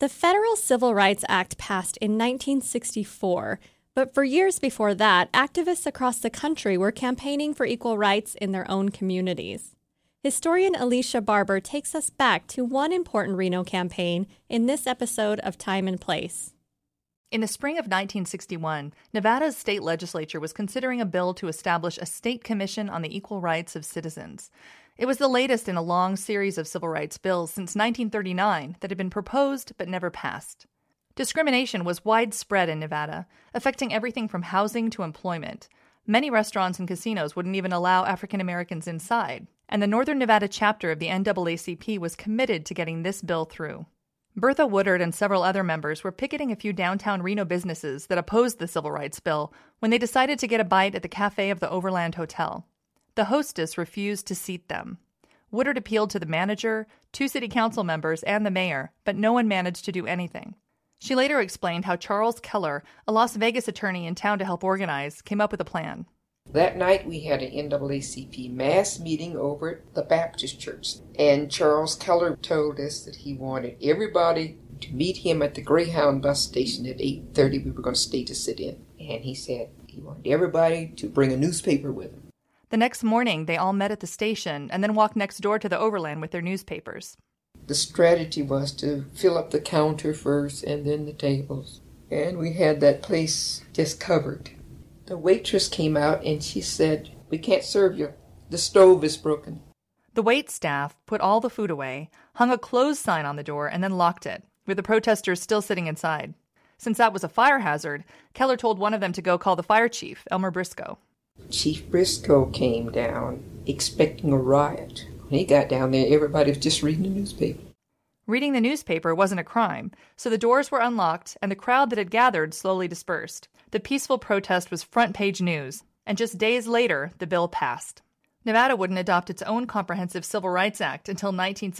The Federal Civil Rights Act passed in 1964, but for years before that, activists across the country were campaigning for equal rights in their own communities. Historian Alicia Barber takes us back to one important Reno campaign in this episode of Time and Place. In the spring of 1961, Nevada's state legislature was considering a bill to establish a state commission on the equal rights of citizens. It was the latest in a long series of civil rights bills since 1939 that had been proposed but never passed. Discrimination was widespread in Nevada, affecting everything from housing to employment. Many restaurants and casinos wouldn't even allow African Americans inside, and the Northern Nevada chapter of the NAACP was committed to getting this bill through. Bertha Woodard and several other members were picketing a few downtown Reno businesses that opposed the civil rights bill when they decided to get a bite at the cafe of the Overland Hotel. The hostess refused to seat them. Woodard appealed to the manager, 2 city council members, and the mayor, but no one managed to do anything. She later explained how Charles Keller, a Las Vegas attorney in town to help organize, came up with a plan. That night we had an NAACP mass meeting over at the Baptist Church, and Charles Keller told us that he wanted everybody to meet him at the Greyhound bus station at 8:30. We were going to stay to sit in, and he said he wanted everybody to bring a newspaper with him. The next morning, they all met at the station and then walked next door to the Overland with their newspapers. The strategy was to fill up the counter first and then the tables, and we had that place just covered. The waitress came out and she said, "We can't serve you. The stove is broken." The wait staff put all the food away, hung a close sign on the door, and then locked it, with the protesters still sitting inside. Since that was a fire hazard, Keller told one of them to go call the fire chief, Elmer Briscoe. Chief Briscoe came down expecting a riot. When he got down there, everybody was just reading the newspaper. Reading the newspaper wasn't a crime, so the doors were unlocked and the crowd that had gathered slowly dispersed. The peaceful protest was front-page news, and just days later, the bill passed. Nevada wouldn't adopt its own comprehensive Civil Rights Act until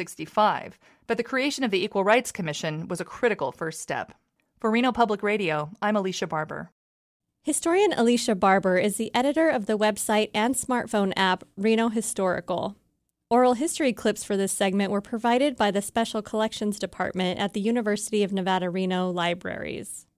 1965, but the creation of the Equal Rights Commission was a critical first step. For Reno Public Radio, I'm Alicia Barber. Historian Alicia Barber is the editor of the website and smartphone app Reno Historical. Oral history clips for this segment were provided by the Special Collections Department at the University of Nevada, Reno Libraries.